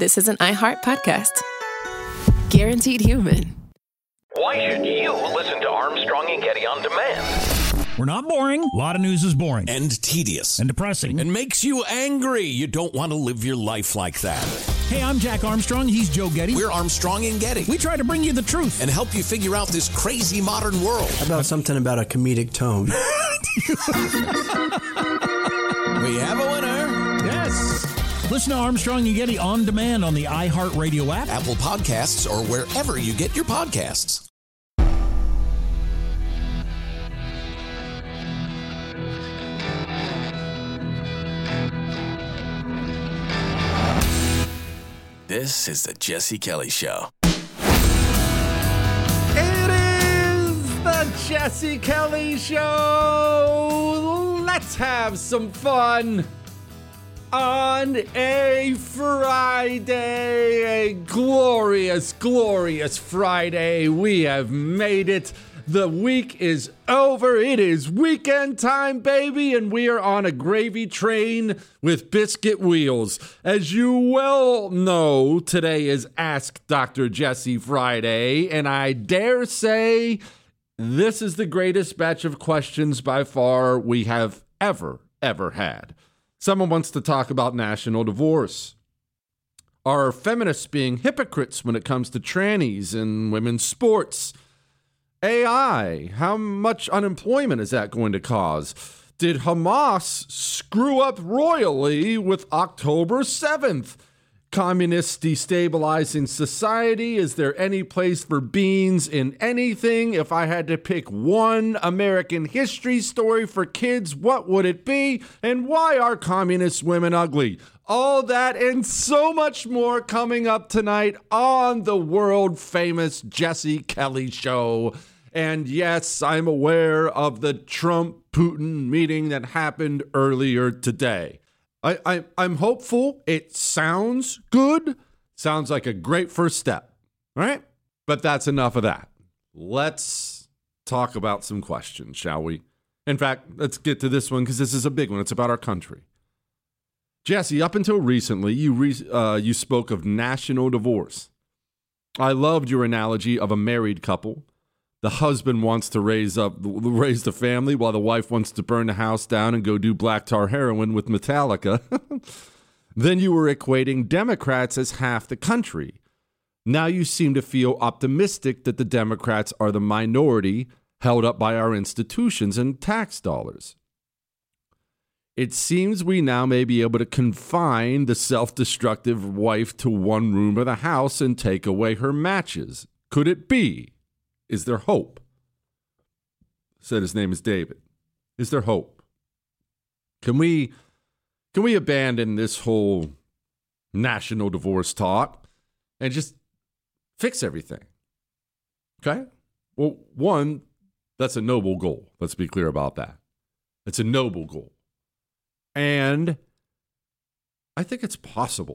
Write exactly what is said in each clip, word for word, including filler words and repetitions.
this is an iHeart podcast. Guaranteed human. Why should you listen to Armstrong and Getty on demand? We're not boring. A lot of news is boring. And tedious. And depressing. And makes you angry. You don't want to live your life like that. Hey, I'm Jack Armstrong. He's Joe Getty. We're Armstrong and Getty. We try to bring you the truth. And help you figure out this crazy modern world. How about something about a comedic tone? We have a winner. Yes. Listen to Armstrong and Getty on demand on the iHeartRadio app, Apple Podcasts, or wherever you get your podcasts. This is the Jesse Kelly Show. It is the Jesse Kelly Show. Let's have some fun on a Friday, a glorious, glorious Friday. We have made it. The week is over. It is weekend time, baby, and we are on a gravy train with biscuit wheels. As you well know, today is Ask Doctor Jesse Friday, and I dare say this is the greatest batch of questions by far we have ever, ever had. Someone wants to talk about national divorce. Are feminists being hypocrites when it comes to trannies and women's sports? A I, how much unemployment is that going to cause? Did Hamas screw up royally with October seventh? Communist destabilizing society, is there any place for beans in anything? If I had to pick one American history story for kids, what would it be? And why are communist women ugly? All that and so much more coming up tonight on the world famous Jesse Kelly Show. And yes, I'm aware of the Trump-Putin meeting that happened earlier today. I, I, I'm hopeful. It sounds good. Sounds like a great first step, right? But that's enough of that. Let's talk about some questions, shall we? In fact, let's get to this one because this is a big one. It's about our country. Jesse, up until recently, you re- uh, you spoke of national divorce. I loved your analogy of a married couple. The husband wants to raise up, raise the family while the wife wants to burn the house down and go do black tar heroin with Metallica. Then you were equating Democrats as half the country. Now you seem to feel optimistic that the Democrats are the minority held up by our institutions and tax dollars. It seems we now may be able to confine the self-destructive wife to one room of the house and take away her matches. Could it be? Is there hope? Said his name is David. Is there hope? Can we can we abandon this whole national divorce talk and just fix everything? Okay? Well, one, that's a noble goal. Let's be clear about that. It's a noble goal. And I think it's possible.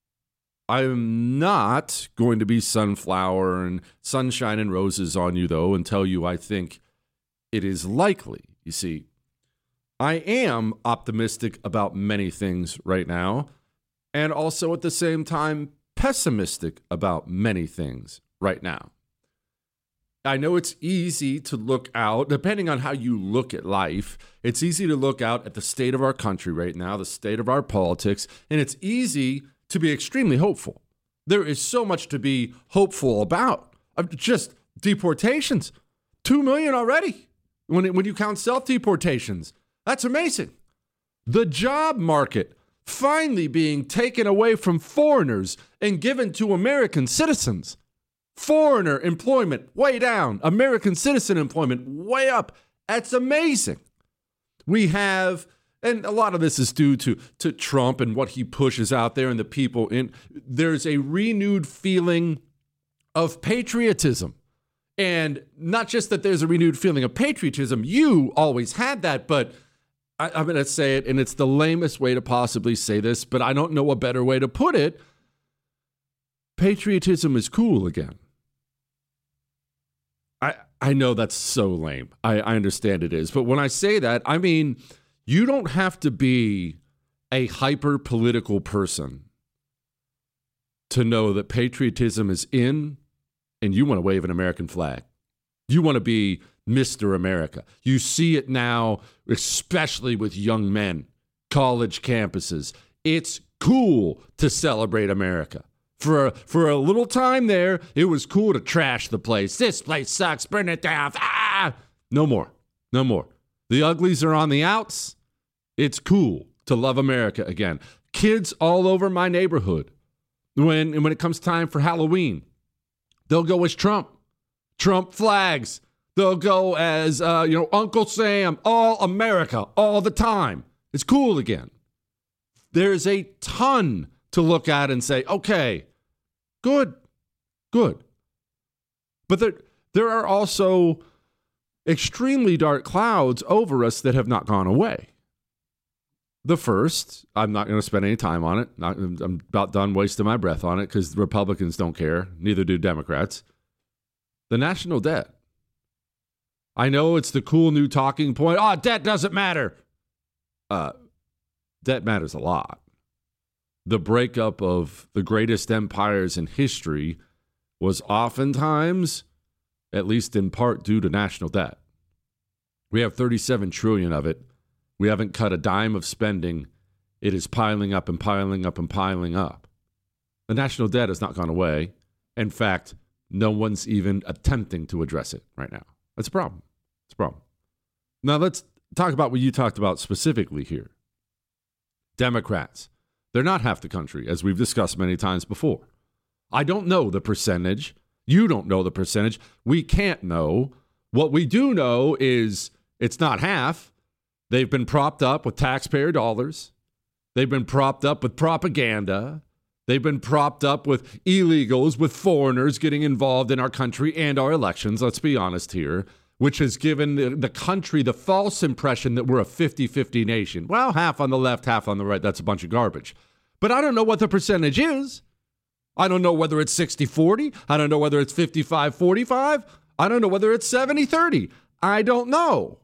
I'm not going to be sunflower and sunshine and roses on you, though, and tell you I think it is likely. You see, I am optimistic about many things right now, and also at the same time pessimistic about many things right now. I know it's easy to look out, depending on how you look at life, it's easy to look out at the state of our country right now, the state of our politics, and it's easy to be extremely hopeful. There is so much to be hopeful about. Just deportations. Two million already when, it, when you count self-deportations. That's amazing. The job market finally being taken away from foreigners and given to American citizens. Foreigner employment way down. American citizen employment way up. That's amazing. We have... And a lot of this is due to, to Trump and what he pushes out there and the people in. There's a renewed feeling of patriotism. And not just that there's a renewed feeling of patriotism. You always had that, but I, I'm going to say it, and it's the lamest way to possibly say this, but I don't know a better way to put it. Patriotism is cool again. I, I know that's so lame. I, I understand it is. But when I say that, I mean... You don't have to be a hyper-political person to know that patriotism is in and you want to wave an American flag. You want to be Mister America. You see it now, especially with young men, college campuses. It's cool to celebrate America. For a, for a little time there, it was cool to trash the place. This place sucks. Burn it down. Ah! No more. No more. The uglies are on the outs. It's cool to love America again. Kids all over my neighborhood, when, when it comes time for Halloween, they'll go as Trump. Trump flags. They'll go as, uh, you know, Uncle Sam, all America, all the time. It's cool again. There's a ton to look at and say, okay, good, good. But there, there are also extremely dark clouds over us that have not gone away. The first, I'm not going to spend any time on it. Not, I'm about done wasting my breath on it because Republicans don't care. Neither do Democrats. The national debt. I know it's the cool new talking point. Oh, debt doesn't matter. Uh, debt matters a lot. The breakup of the greatest empires in history was oftentimes, at least in part, due to national debt. We have thirty-seven trillion dollars of it. We haven't cut a dime of spending. It is piling up and piling up and piling up. The national debt has not gone away. In fact, no one's even attempting to address it right now. That's a problem. It's a problem. Now let's talk about what you talked about specifically here. Democrats. They're not half the country, as we've discussed many times before. I don't know the percentage. You don't know the percentage. We can't know. What we do know is it's not half. They've been propped up with taxpayer dollars. They've been propped up with propaganda. They've been propped up with illegals, with foreigners getting involved in our country and our elections, let's be honest here, which has given the, the country the false impression that we're a fifty-fifty nation. Well, half on the left, half on the right. That's a bunch of garbage. But I don't know what the percentage is. I don't know whether it's sixty forty. I don't know whether it's fifty-five forty-five. I don't know whether it's seventy thirty. I don't know.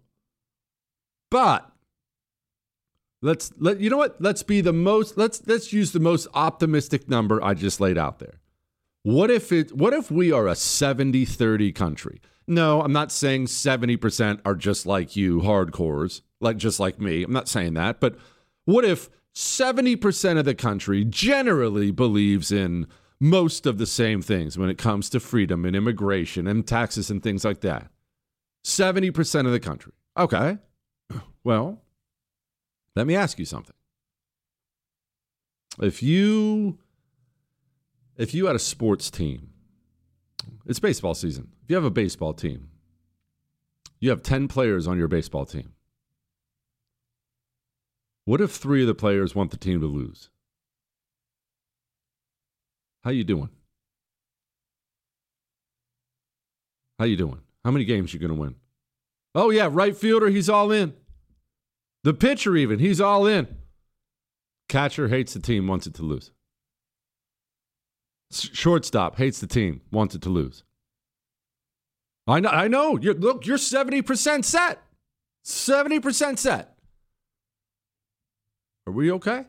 But let's let you know what? Let's be the most let's let's use the most optimistic number I just laid out there. What if it what if we are a seventy thirty country? No, I'm not saying seventy percent are just like you, hardcores, like just like me. I'm not saying that. But what if seventy percent of the country generally believes in most of the same things when it comes to freedom and immigration and taxes and things like that? seventy percent of the country. Okay. Well, let me ask you something. If you if you had a sports team, it's baseball season. If you have a baseball team, you have ten players on your baseball team. What if three of the players want the team to lose? How you doing? How you doing? How many games you going to win? Oh, yeah, right fielder, he's all in. The pitcher even, he's all in. Catcher hates the team, wants it to lose. Shortstop hates the team, wants it to lose. I know, I know. You're, look, you're seventy percent set. seventy percent set. Are we okay?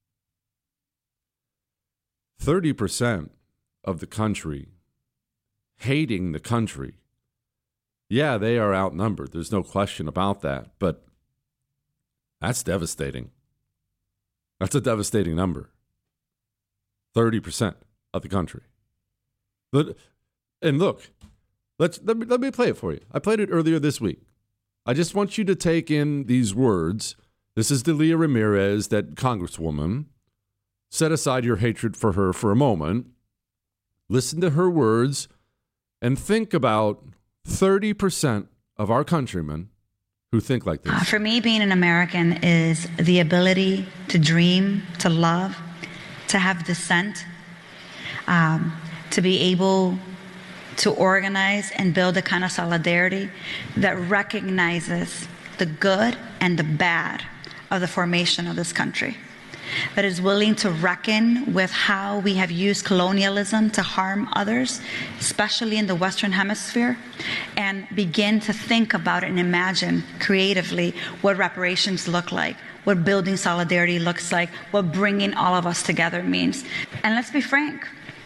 thirty percent of the country hating the country. Yeah, they are outnumbered. There's no question about that. But that's devastating. That's a devastating number. thirty percent of the country. But, and look, let's let me, let me play it for you. I played it earlier this week. I just want you to take in these words. This is Delia Ramirez, that congresswoman. Set aside your hatred for her for a moment. Listen to her words and think about thirty percent of our countrymen who think like this. Uh, for me, being an American is the ability to dream, to love, to have dissent, um, to be able to organize and build a kind of solidarity that recognizes the good and the bad of the formation of this country, that is willing to reckon with how we have used colonialism to harm others, especially in the Western Hemisphere, and begin to think about and imagine creatively what reparations look like, what building solidarity looks like, what bringing all of us together means. And let's be frank,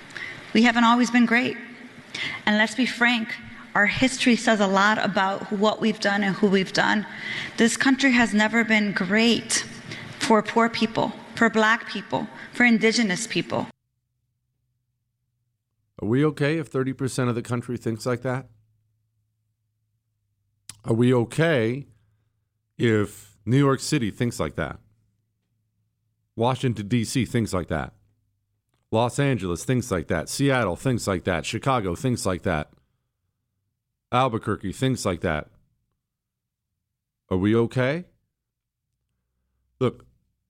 We haven't always been great. And let's be frank, our history says a lot about what we've done and who we've done. This country has never been great for poor people, for black people, for indigenous people. Are we okay if thirty percent of the country thinks like that? Are we okay if New York City thinks like that? Washington, D C thinks like that. Los Angeles thinks like that. Seattle thinks like that. Chicago thinks like that. Albuquerque thinks like that. Are we okay? Look,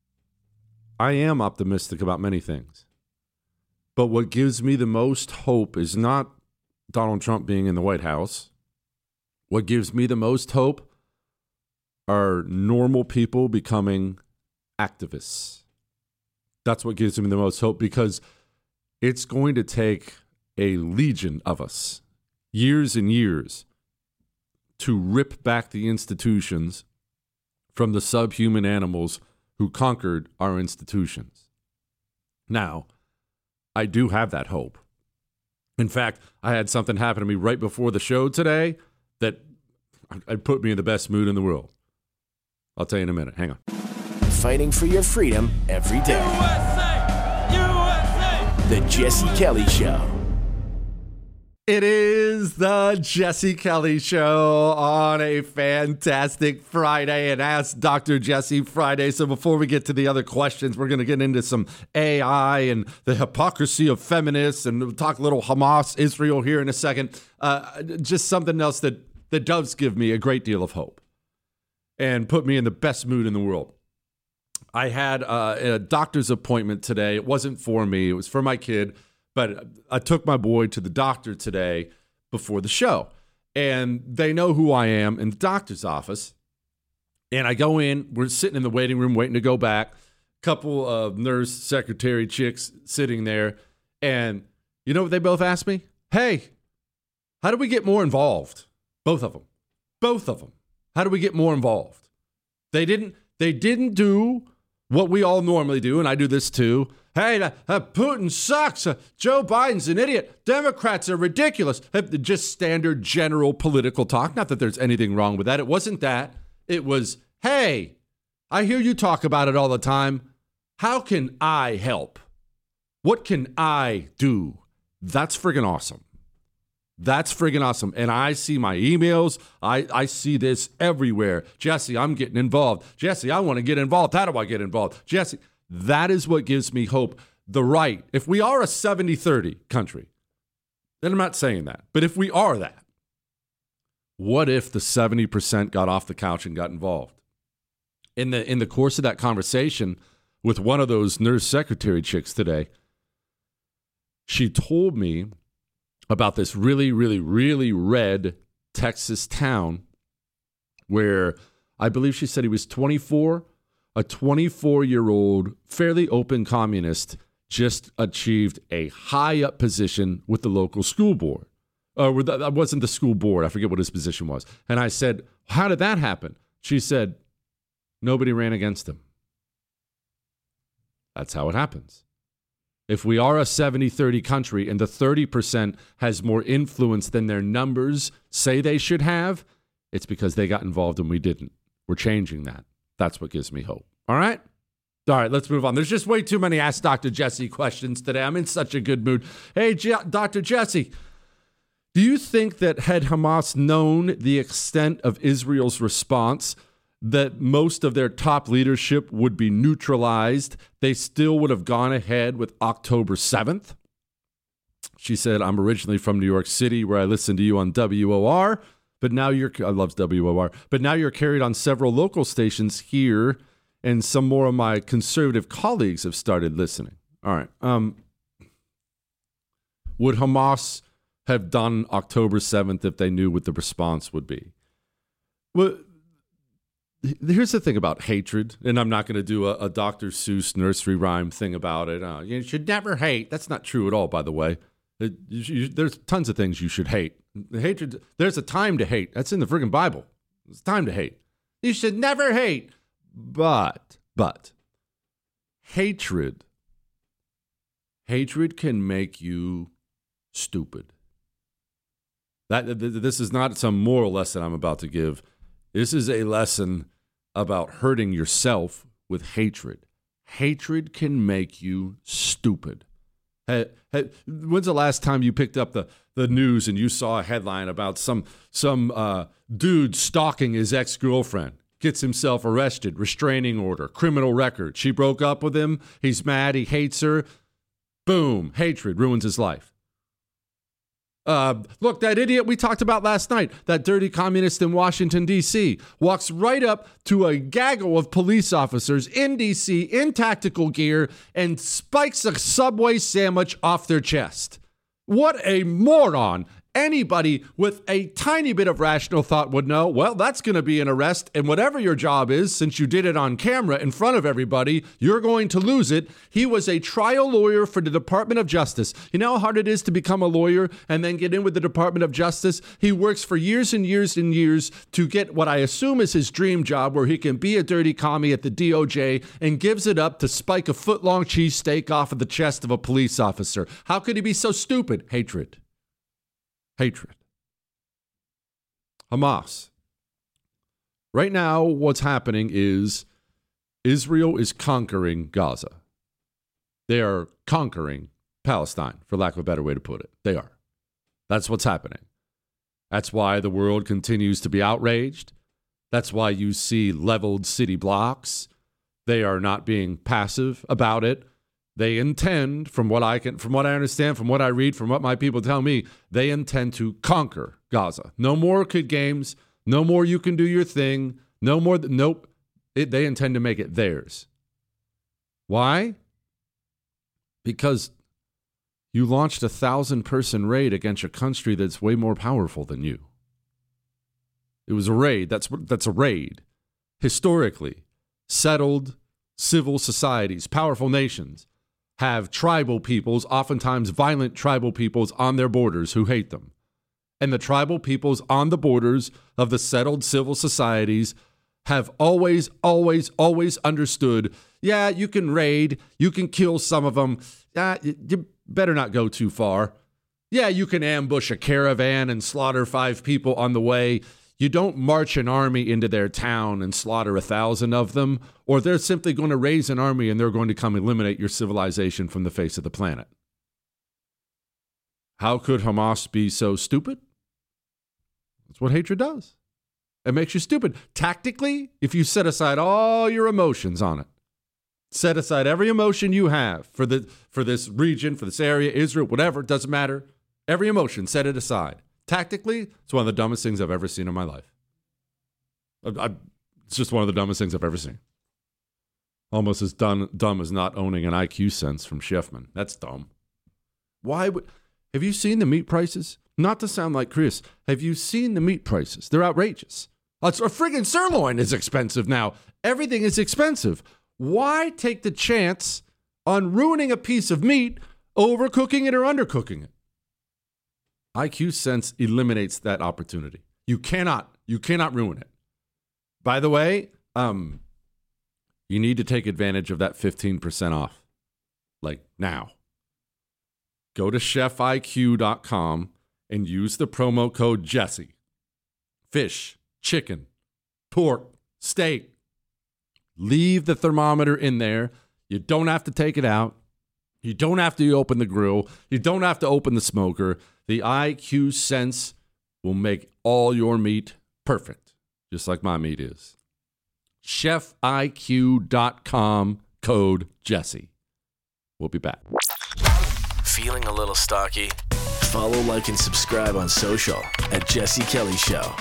I am optimistic about many things. But what gives me the most hope is not Donald Trump being in the White House. What gives me the most hope are normal people becoming activists. That's what gives me the most hope, because it's going to take a legion of us, years and years, to rip back the institutions from the subhuman animals who conquered our institutions. Now, I do have that hope. In fact, I had something happen to me right before the show today that I'd put me in the best mood in the world. I'll tell you in a minute. Hang on. Fighting for your freedom every day. U S A! U S A! The Jesse Kelly Show. It is the Jesse Kelly Show on a fantastic Friday, and Ask Doctor Jesse Friday. So before we get to the other questions, we're going to get into some A I and the hypocrisy of feminists, and we'll talk a little Hamas, Israel here in a second. Uh, just something else that, that does give me a great deal of hope and put me in the best mood in the world. I had uh, a doctor's appointment today. It wasn't for me. It was for my kid. But I took my boy to the doctor today before the show. And they know who I am in the doctor's office. And I go in. We're sitting in the waiting room waiting to go back. Couple of nurse secretary chicks sitting there. And you know what they both asked me? Hey, how do we get more involved? Both of them. Both of them. How do we get more involved? They didn't, they didn't do what we all normally do, and I do this too. Hey, uh, uh, Putin sucks. Uh, Joe Biden's an idiot. Democrats are ridiculous. Uh, just standard general political talk. Not that there's anything wrong with that. It wasn't that. It was, hey, I hear you talk about it all the time. How can I help? What can I do? That's friggin' awesome. That's friggin' awesome. And I see my emails. I, I see this everywhere. Jesse, I'm getting involved. Jesse, I want to get involved. How do I get involved? Jesse, that is what gives me hope. The right, if we are a seventy thirty country, then I'm not saying that, but if we are that, what if the seventy percent got off the couch and got involved? In the, in the course of that conversation with one of those nurse secretary chicks today, she told me about this really, really, really red Texas town where I believe she said he was twenty-four, a twenty-four-year-old, fairly open communist, just achieved a high-up position with the local school board. Or uh, that wasn't the school board. I forget what his position was. And I said, how did that happen? She said, nobody ran against him. That's how it happens. If we are a seventy thirty country and the thirty percent has more influence than their numbers say they should have, it's because they got involved and we didn't. We're changing that. That's what gives me hope. All right? All right, let's move on. There's just way too many Ask Doctor Jesse questions today. I'm in such a good mood. Hey, J- Doctor Jesse, do you think that had Hamas known the extent of Israel's response, that most of their top leadership would be neutralized, they still would have gone ahead with October seventh? She said, I'm originally from New York City, where I listen to you on W O R, but now you're, I love W O R, but now you're carried on several local stations here, and some more of my conservative colleagues have started listening. All right. Um, would Hamas have done October seventh if they knew what the response would be? Well, here's the thing about hatred, and I'm not going to do a, a Doctor Seuss nursery rhyme thing about it. Uh, you should never hate. That's not true at all, by the way. It, you, you, there's tons of things you should hate. The hatred. There's a time to hate. That's in the friggin' Bible. It's time to hate. You should never hate. But, but, hatred, hatred can make you stupid. That this is not some moral lesson I'm about to give. This is a lesson about hurting yourself with hatred. Hatred can make you stupid. Hey, hey, when's the last time you picked up the, the news and you saw a headline about some some uh, dude stalking his ex-girlfriend? Gets himself arrested, restraining order, criminal record. She broke up with him. He's mad. He hates her. Boom. Hatred ruins his life. Uh, look, that idiot we talked about last night, that dirty communist in Washington, D C, walks right up to a gaggle of police officers in D C in tactical gear and spikes a Subway sandwich off their chest. What a moron. Anybody with a tiny bit of rational thought would know, well, that's going to be an arrest, and whatever your job is, since you did it on camera in front of everybody, you're going to lose it. He was a trial lawyer for the Department of Justice. You know how hard it is to become a lawyer and then get in with the Department of Justice? He works for years and years and years to get what I assume is his dream job, where he can be a dirty commie at the D O J, and gives it up to spike a foot-long cheesesteak off of the chest of a police officer. How could he be so stupid? Hatred. Hatred. Hamas. Right now, what's happening is Israel is conquering Gaza. They are conquering Palestine, for lack of a better way to put it. They are. That's what's happening. That's why the world continues to be outraged. That's why you see leveled city blocks. They are not being passive about it. They intend, from what I can, from what I understand, from what I read, from what my people tell me, they intend to conquer Gaza. No more kid games. No more you can do your thing. No more. Th- nope. It, they intend to make it theirs. Why? Because you launched a thousand-person raid against a country that's way more powerful than you. It was a raid. That's that's a raid. Historically, settled civil societies, powerful nations, have tribal peoples, oftentimes violent tribal peoples, on their borders who hate them. And the tribal peoples on the borders of the settled civil societies have always, always, always understood, yeah, you can raid, you can kill some of them, uh, you better not go too far. Yeah, you can ambush a caravan and slaughter five people on the way. You don't march an army into their town and slaughter a thousand of them, or they're simply going to raise an army and they're going to come eliminate your civilization from the face of the planet. How could Hamas be so stupid? That's what hatred does. It makes you stupid. Tactically, if you set aside all your emotions on it, set aside every emotion you have for the for this region, for this area, Israel, whatever, doesn't matter. Every emotion, set it aside. Tactically, it's one of the dumbest things I've ever seen in my life. I, I, it's just one of the dumbest things I've ever seen. Almost as dumb, dumb as not owning an I Q sense from Sheffman. That's dumb. Why would... Have you seen the meat prices? Not to sound like Chris, have you seen the meat prices? They're outrageous. A friggin' sirloin is expensive now. Everything is expensive. Why take the chance on ruining a piece of meat, overcooking it or undercooking it? I Q Sense eliminates that opportunity. You cannot, you cannot ruin it. By the way, um, you need to take advantage of that fifteen percent off. Like now. Go to chef I Q dot com and use the promo code Jesse. Fish, chicken, pork, steak. Leave the thermometer in there. You don't have to take it out. You don't have to open the grill. You don't have to open the smoker. The I Q Sense will make all your meat perfect, just like my meat is. chef I Q dot com, code Jesse. We'll be back. Feeling a little stocky? Follow, like, and subscribe on social at Jesse Kelly Show.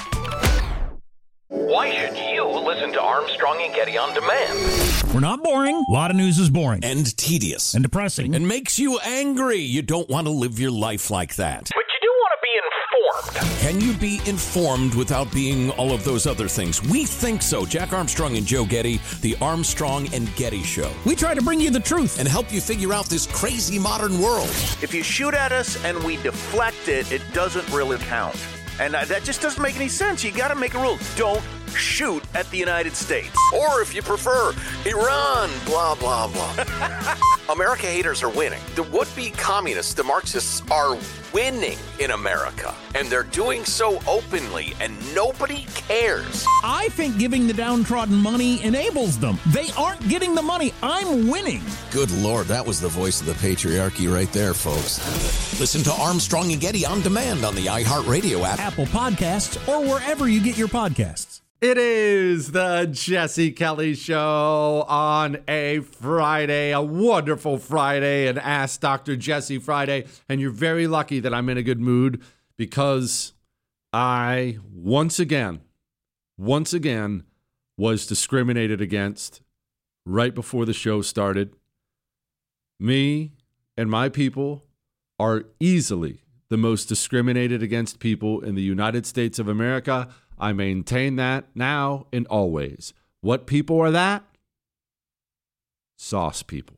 Why should you listen to Armstrong and Getty on demand? We're not boring. A lot of news is boring. And tedious. And depressing. And makes you angry. You don't want to live your life like that. But you do want to be informed. Can you be informed without being all of those other things? We think so. Jack Armstrong and Joe Getty, the Armstrong and Getty Show. We try to bring you the truth and help you figure out this crazy modern world. If you shoot at us and we deflect it, it doesn't really count. And that just doesn't make any sense. You got to make a rule. Don't shoot at the United States. Or if you prefer, Iran, blah, blah, blah. America haters are winning. The would-be communists, the Marxists, are winning in America. And they're doing so openly, and nobody cares. I think giving the downtrodden money enables them. They aren't getting the money. I'm winning. Good Lord, that was the voice of the patriarchy right there, folks. Listen to Armstrong and Getty on demand on the iHeartRadio app, Apple Podcasts, or wherever you get your podcasts. It is the Jesse Kelly Show on a Friday, a wonderful Friday, an Ask Doctor Jesse Friday. And you're very lucky that I'm in a good mood because I, once again, once again, was discriminated against right before the show started. Me and my people are easily the most discriminated against people in the United States of America. I maintain that now and always. What people are that? Sauce people.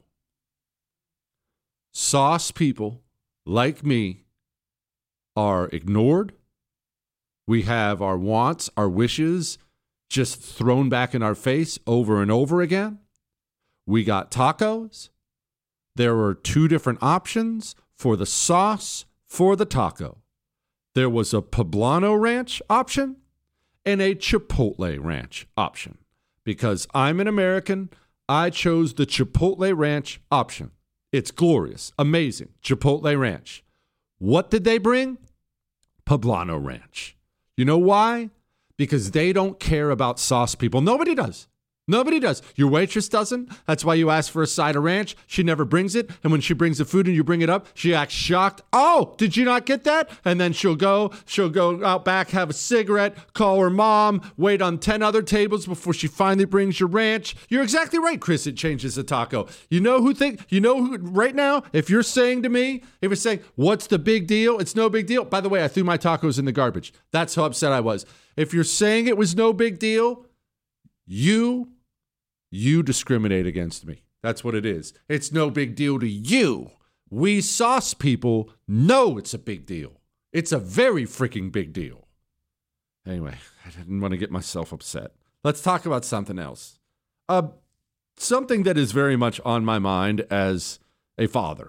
Sauce people like me are ignored. We have our wants, our wishes just thrown back in our face over and over again. We got tacos. There were two different options for the sauce for the taco. There was a Poblano Ranch option and a Chipotle Ranch option. Because I'm an American, I chose the Chipotle Ranch option. It's glorious, amazing, Chipotle Ranch. What did they bring? Poblano Ranch. You know why? Because they don't care about sauce people. Nobody does. Nobody does. Your waitress doesn't. That's why you ask for a side of ranch. She never brings it. And when she brings the food and you bring it up, she acts shocked. Oh, did you not get that? And then she'll go, she'll go out back, have a cigarette, call her mom, wait on ten other tables before she finally brings your ranch. You're exactly right, Chris. It changes the taco. You know who think, you know who right now, if you're saying to me, if you're saying, what's the big deal? It's no big deal. By the way, I threw my tacos in the garbage. That's how upset I was. If you're saying it was no big deal, you You discriminate against me. That's what it is. It's no big deal to you. We sauce people know it's a big deal. It's a very freaking big deal. Anyway, I didn't want to get myself upset. Let's talk about something else. Uh, something that is very much on my mind as a father.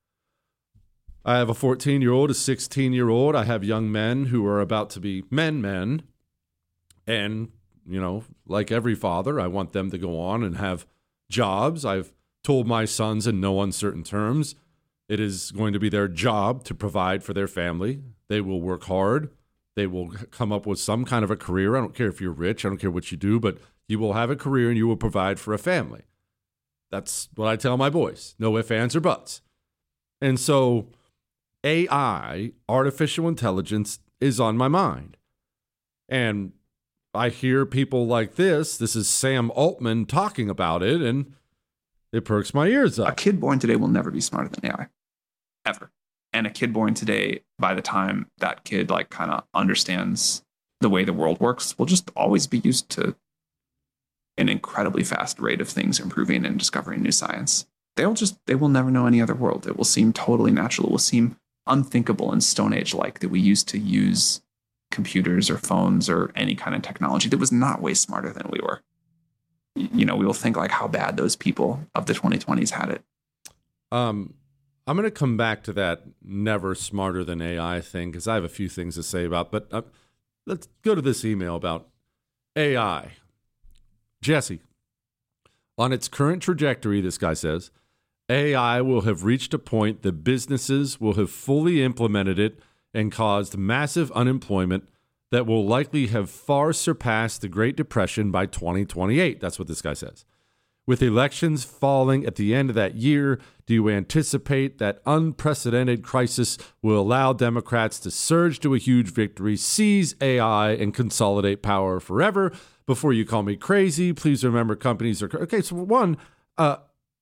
I have a fourteen-year-old, a sixteen-year-old. I have young men who are about to be men, men. And you know, like every father, I want them to go on and have jobs. I've told my sons in no uncertain terms, it is going to be their job to provide for their family. They will work hard. They will come up with some kind of a career. I don't care if you're rich. I don't care what you do, but you will have a career and you will provide for a family. That's what I tell my boys. No ifs, ands, or buts. And so A I, artificial intelligence, is on my mind. And I hear people like this, this is Sam Altman talking about it, and it perks my ears up. A kid born today will never be smarter than A I, ever. And a kid born today, by the time that kid like kind of understands the way the world works, will just always be used to an incredibly fast rate of things improving and discovering new science. They'll just, they will never know any other world. It will seem totally natural. It will seem unthinkable and Stone Age-like that we used to use computers or phones or any kind of technology that was not way smarter than we were. You know, we will think like how bad those people of the twenty twenties had it. Um, I'm going to come back to that never smarter than A I thing because I have a few things to say about, but uh, let's go to this email about A I. Jesse, on its current trajectory, this guy says, A I will have reached a point that businesses will have fully implemented it and caused massive unemployment that will likely have far surpassed the Great Depression by twenty twenty-eight. That's what this guy says. With elections falling at the end of that year, do you anticipate that unprecedented crisis will allow Democrats to surge to a huge victory, seize A I, and consolidate power forever? Before you call me crazy, please remember companies are... Okay, so one, uh,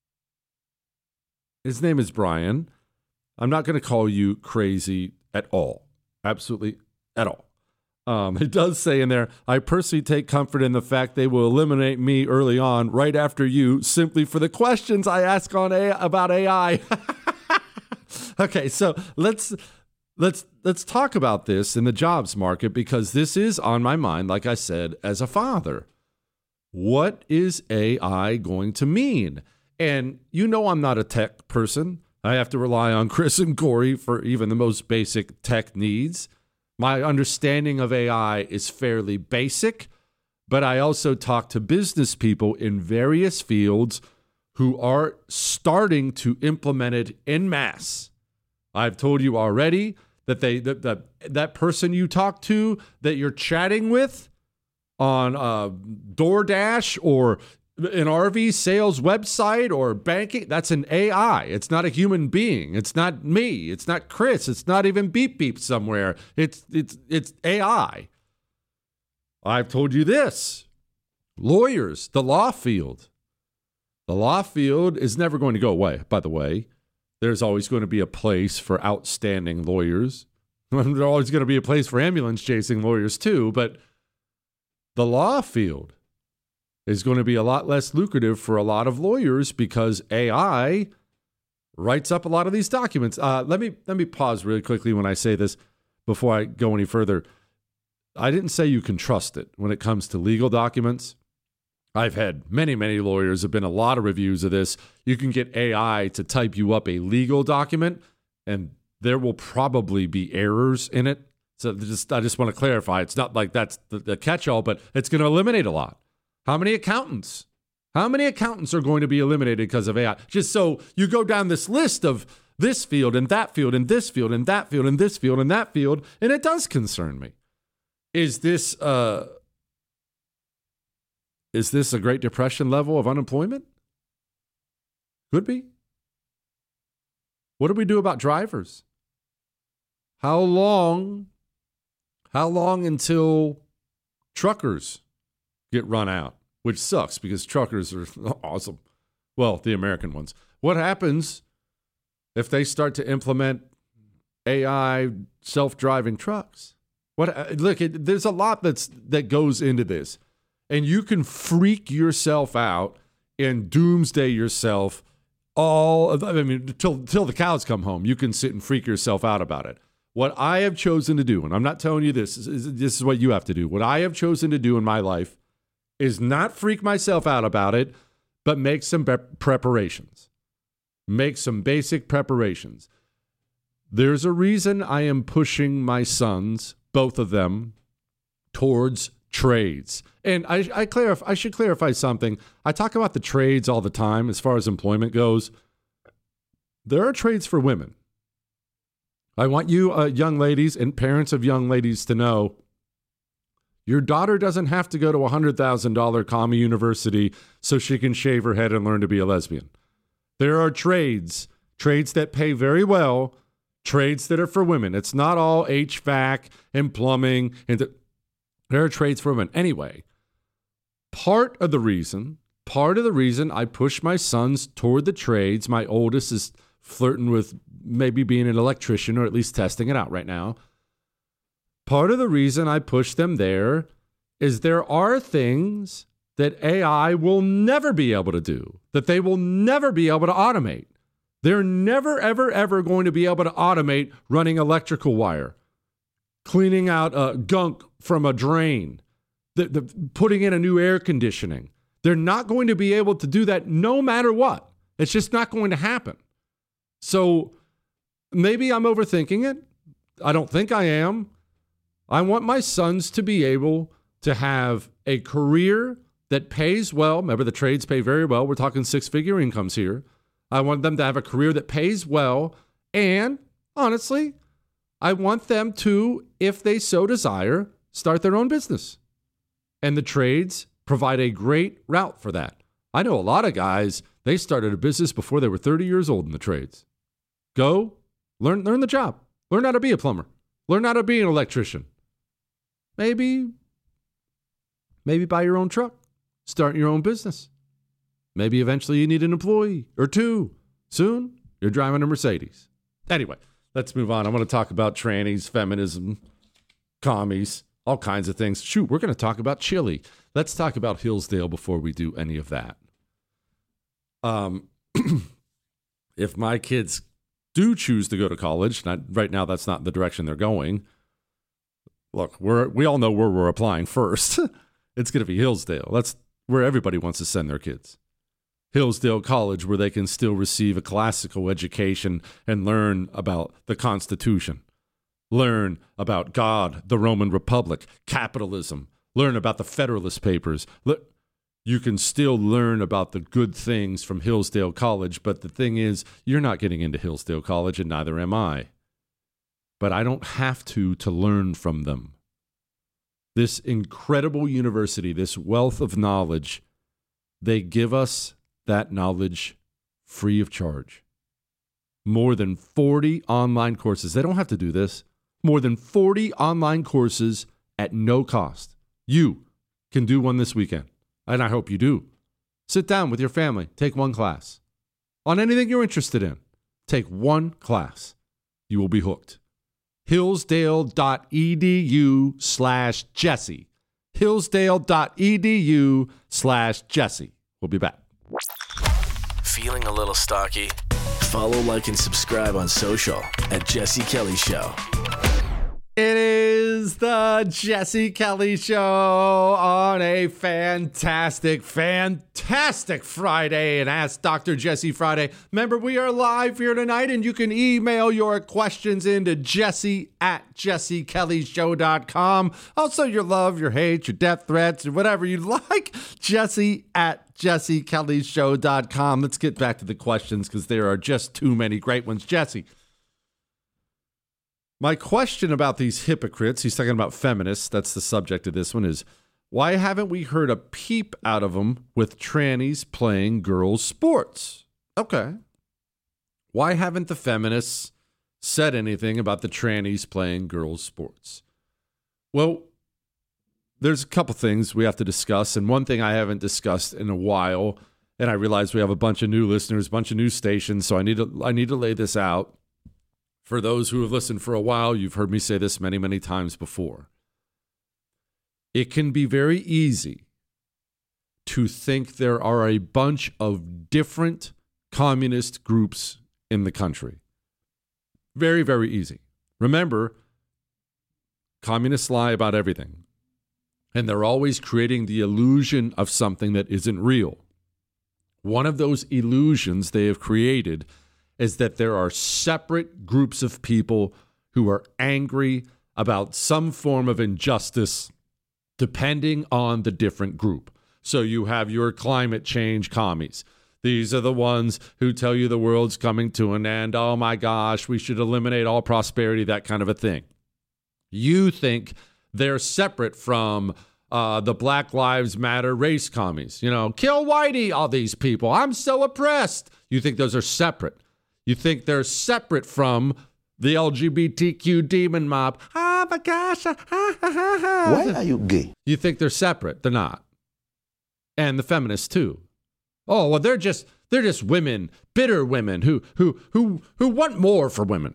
his name is Brian. I'm not going to call you crazy at all. Absolutely at all. Um, it does say in there, I personally take comfort in the fact they will eliminate me early on, right after you, simply for the questions I ask on A- about A I. Okay, so let's let's let's talk about this in the jobs market, because this is on my mind, like I said, as a father. What is A I going to mean? And you know I'm not a tech person. I have to rely on Chris and Corey for even the most basic tech needs. My understanding of A I is fairly basic, but I also talk to business people in various fields who are starting to implement it en masse. I've told you already that they that, that, that person you talk to that you're chatting with on uh, DoorDash or an R V sales website or banking, that's an A I. It's not a human being. It's not me. It's not Chris. It's not even Beep Beep somewhere. It's it's it's A I. I've told you this. Lawyers, the law field. The law field is never going to go away, by the way. There's always going to be a place for outstanding lawyers. There's always going to be a place for ambulance chasing lawyers too, but the law field is going to be a lot less lucrative for a lot of lawyers because A I writes up a lot of these documents. Uh, let me let me pause really quickly when I say this before I go any further. I didn't say you can trust it when it comes to legal documents. I've had many, many lawyers have been a lot of reviews of this. You can get A I to type you up a legal document, and there will probably be errors in it. So just I just want to clarify, it's not like that's the, the catch-all, but it's going to eliminate a lot. How many accountants? How many accountants are going to be eliminated because of A I? Just so you go down this list of this field and that field and this field and that field and this field and that field, and it does concern me. Is this uh, is this a Great Depression level of unemployment? Could be. What do we do about drivers? How long, how long until truckers get run out? Which sucks because truckers are awesome. Well, the American ones. What happens if they start to implement A I self-driving trucks? What? Look, it, there's a lot that's that goes into this, and you can freak yourself out and doomsday yourself all. Of, I mean, till till the cows come home, you can sit and freak yourself out about it. What I have chosen to do, and I'm not telling you this, this is, this is what you have to do. What I have chosen to do in my life is not freak myself out about it, but make some be- preparations. Make some basic preparations. There's a reason I am pushing my sons, both of them, towards trades. And I, I, clarify, I should clarify something. I talk about the trades all the time as far as employment goes. There are trades for women. I want you uh, young ladies and parents of young ladies to know your daughter doesn't have to go to a one hundred thousand dollars commie university so she can shave her head and learn to be a lesbian. There are trades, trades that pay very well, trades that are for women. It's not all H V A C and plumbing. And th- there are trades for women. Anyway, part of the reason, part of the reason I push my sons toward the trades, my oldest is flirting with maybe being an electrician or at least testing it out right now. Part of the reason I push them there is there are things that A I will never be able to do, that they will never be able to automate. They're never, ever, ever going to be able to automate running electrical wire, cleaning out uh, gunk from a drain, the, the, putting in a new air conditioning. They're not going to be able to do that no matter what. It's just not going to happen. So maybe I'm overthinking it. I don't think I am. I want my sons to be able to have a career that pays well. Remember, the trades pay very well. We're talking six-figure incomes here. I want them to have a career that pays well. And honestly, I want them to, if they so desire, start their own business. And the trades provide a great route for that. I know a lot of guys, they started a business before they were thirty years old in the trades. Go, learn, learn the job. Learn how to be a plumber. Learn how to be an electrician. Maybe, maybe buy your own truck. Start your own business. Maybe eventually you need an employee or two. Soon, you're driving a Mercedes. Anyway, let's move on. I want to talk about trannies, feminism, commies, all kinds of things. Shoot, we're going to talk about chili. Let's talk about Hillsdale before we do any of that. Um, if my kids do choose to go to college, not, right now that's not the direction they're going. Look, we're we all know where we're applying first. It's going to be Hillsdale. That's where everybody wants to send their kids. Hillsdale College, where they can still receive a classical education and learn about the Constitution, learn about God, the Roman Republic, capitalism, learn about the Federalist Papers. You can still learn about the good things from Hillsdale College, but the thing is, you're not getting into Hillsdale College, and neither am I. But I don't have to to learn from them. This incredible university, this wealth of knowledge, they give us that knowledge free of charge. More than forty online courses. They don't have to do this. More than forty online courses at no cost. You can do one this weekend, and I hope you do. Sit down with your family. Take one class. On anything you're interested in, take one class. You will be hooked. Hillsdale.edu slash Jesse. Hillsdale.edu slash Jesse. We'll be back. Feeling a little stocky? Follow, like, and subscribe on social at Jesse Kelly Show. It is the Jesse Kelly Show on a fantastic, fantastic Friday, and Ask Doctor Jesse Friday. Remember, we are live here tonight, and you can email your questions into Jesse at jesse kelly show dot com. Also, your love, your hate, your death threats, or whatever you like, Jesse at jesse kelly show dot com. Let's get back to the questions, because there are just too many great ones. Jesse, my question about these hypocrites, he's talking about feminists, that's the subject of this one, is why haven't we heard a peep out of them with trannies playing girls' sports? Okay. Why haven't the feminists said anything about the trannies playing girls' sports? Well, there's a couple things we have to discuss, and one thing I haven't discussed in a while, and I realize we have a bunch of new listeners, a bunch of new stations, so I need to I need to lay this out. For those who have listened for a while, you've heard me say this many, many times before. It can be very easy to think there are a bunch of different communist groups in the country. Very, very easy. Remember, communists lie about everything. And they're always creating the illusion of something that isn't real. One of those illusions they have created is that there are separate groups of people who are angry about some form of injustice depending on the different group. So you have your climate change commies. These are the ones who tell you the world's coming to an end. Oh my gosh, we should eliminate all prosperity, that kind of a thing. You think they're separate from uh, the Black Lives Matter race commies. You know, kill whitey, all these people. I'm so oppressed. You think those are separate. You think they're separate from the L G B T Q demon mob. Oh my gosh. Ah, ah, ah, ah. Why are you gay? You think they're separate. They're not. And the feminists too. Oh, well, they're just they're just women, bitter women who who who who want more for women.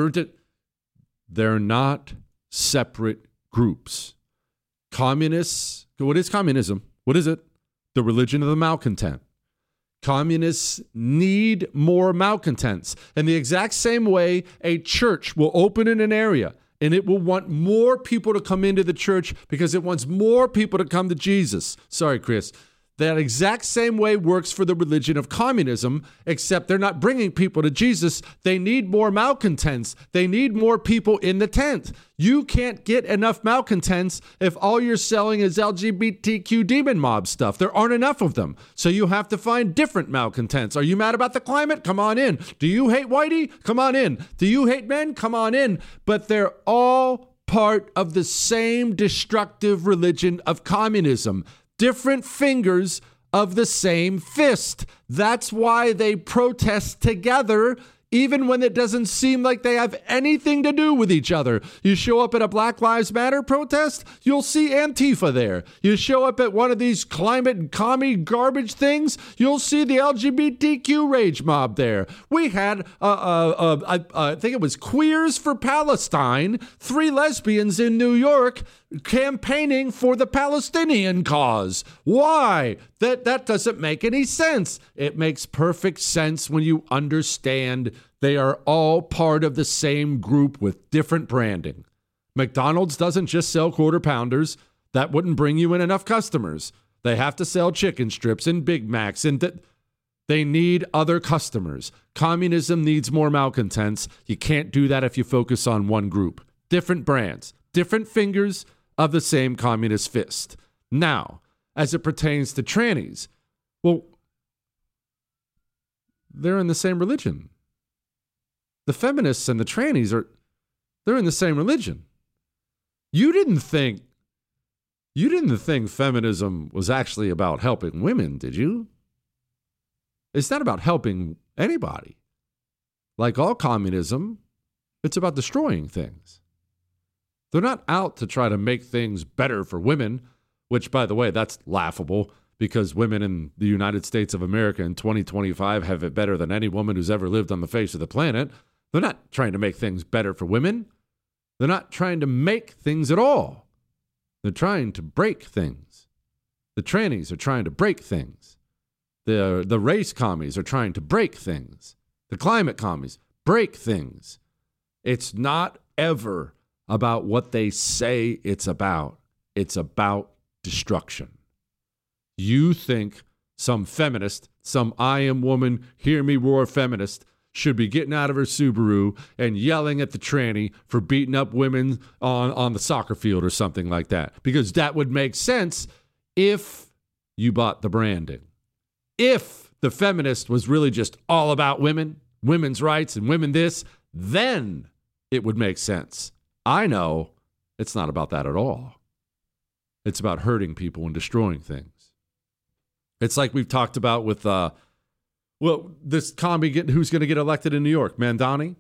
They're not separate groups. Communists, what is communism? What is it? The religion of the malcontent. Communists need more malcontents. In the exact same way, a church will open in an area and it will want more people to come into the church because it wants more people to come to Jesus. Sorry, Chris. That exact same way works for the religion of communism, except they're not bringing people to Jesus. They need more malcontents. They need more people in the tent. You can't get enough malcontents if all you're selling is L G B T Q demon mob stuff. There aren't enough of them. So you have to find different malcontents. Are you mad about the climate? Come on in. Do you hate whitey? Come on in. Do you hate men? Come on in. But they're all part of the same destructive religion of communism. Different fingers of the same fist. That's why they protest together, even when it doesn't seem like they have anything to do with each other. You show up at a Black Lives Matter protest, you'll see Antifa there. You show up at one of these climate and commie garbage things, you'll see the L G B T Q rage mob there. We had, uh, uh, uh, uh, I think it was Queers for Palestine, three lesbians in New York campaigning for the Palestinian cause. Why? That that doesn't make any sense. It makes perfect sense when you understand They are all part of the same group with different branding. McDonald's doesn't just sell quarter pounders. That wouldn't bring you in enough customers. They have to sell chicken strips and Big Macs, and th- they need other customers. Communism needs more malcontents. You can't do that if you focus on one group. Different brands, different fingers of the same communist fist. Now, as it pertains to trannies, well, they're in the same religion. The feminists and the trannies are, they're in the same religion. You didn't think, you didn't think feminism was actually about helping women, did you? It's not about helping anybody. Like all communism, it's about destroying things. They're not out to try to make things better for women, which, by the way, that's laughable because women in the United States of America in twenty twenty-five have it better than any woman who's ever lived on the face of the planet. They're not trying to make things better for women. They're not trying to make things at all. They're trying to break things. The trannies are trying to break things. The, the race commies are trying to break things. The climate commies break things. It's not ever about what they say it's about. It's about destruction. You think some feminist, some I am woman, hear me roar feminist, should be getting out of her Subaru and yelling at the tranny for beating up women on, on the soccer field or something like that. Because that would make sense if you bought the branding. If the feminist was really just all about women, women's rights and women this, then it would make sense. I know it's not about that at all. It's about hurting people and destroying things. It's like we've talked about with, uh, well, this commie get, who's going to get elected in New York, Mamdani.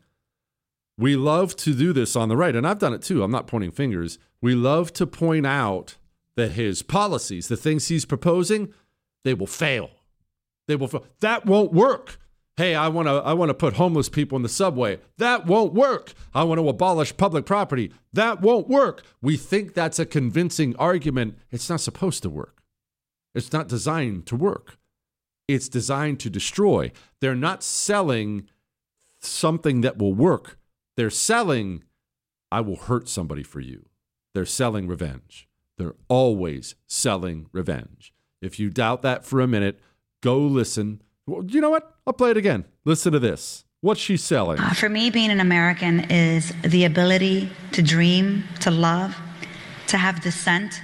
We love to do this on the right, and I've done it too. I'm not pointing fingers. We love to point out that his policies, the things he's proposing, they will fail. They will fail. That won't work. Hey, I want to I want to put homeless people in the subway. That won't work. I want to abolish public property. That won't work. We think that's a convincing argument. It's not supposed to work. It's not designed to work. It's designed to destroy. They're not selling something that will work. They're selling, I will hurt somebody for you. They're selling revenge. They're always selling revenge. If you doubt that for a minute, go listen. You know what? I'll play it again. Listen to this. What's she selling? Uh, for me, being an American is the ability to dream, to love, to have dissent,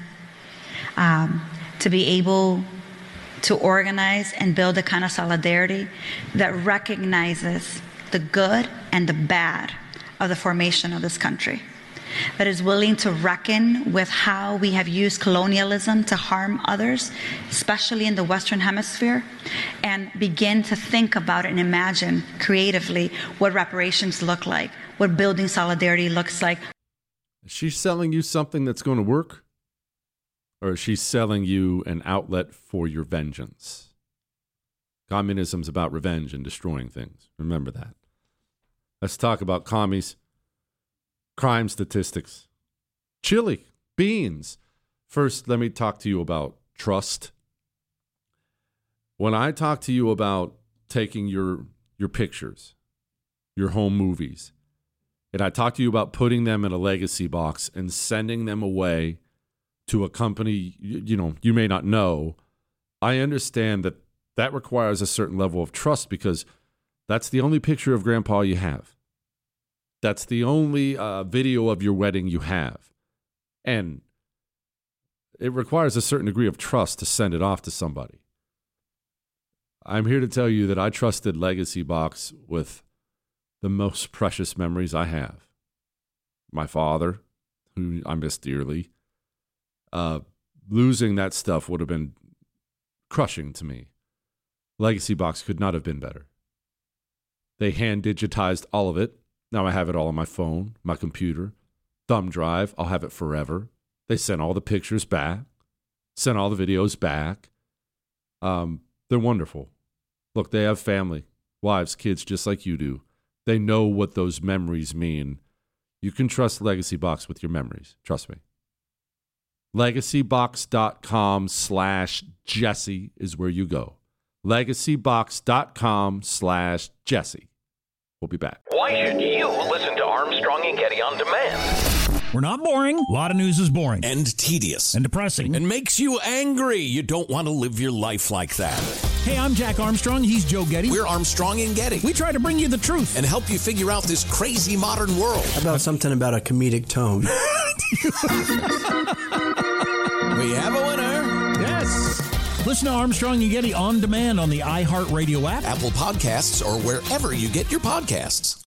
um, to be able to organize and build a kind of solidarity that recognizes the good and the bad of the formation of this country, that is willing to reckon with how we have used colonialism to harm others, especially in the Western Hemisphere, and begin to think about and imagine creatively what reparations look like, what building solidarity looks like. Is she selling you something that's going to work? Or is she selling you an outlet for your vengeance? Communism's about revenge and destroying things. Remember that. Let's talk about commies. Crime statistics. Chili, beans. First, let me talk to you about trust. When I talk to you about taking your your pictures, your home movies, and I talk to you about putting them in a legacy box and sending them away to a company, you, you know, you may not know, I understand that that requires a certain level of trust because that's the only picture of Grandpa you have. That's the only uh, video of your wedding you have. And it requires a certain degree of trust to send it off to somebody. I'm here to tell you that I trusted Legacy Box with the most precious memories I have. My father, who I miss dearly. Uh, losing that stuff would have been crushing to me. Legacy Box could not have been better. They hand digitized all of it. Now I have it all on my phone, my computer, thumb drive. I'll have it forever. They sent all the pictures back, sent all the videos back. Um, they're wonderful. Look, they have family, wives, kids, just like you do. They know what those memories mean. You can trust Legacy Box with your memories. Trust me. LegacyBox.com slash Jesse is where you go. LegacyBox.com slash Jesse. We'll be back. Why should you listen to Armstrong and Getty on demand? We're not boring. A lot of news is boring. And tedious. And depressing. And makes you angry. You don't want to live your life like that. Hey, I'm Jack Armstrong. He's Joe Getty. We're Armstrong and Getty. We try to bring you the truth. And help you figure out this crazy modern world. How about something about a comedic tone? We have a winner. Yes. Listen to Armstrong and Getty on demand on the iHeartRadio app, Apple Podcasts, or wherever you get your podcasts.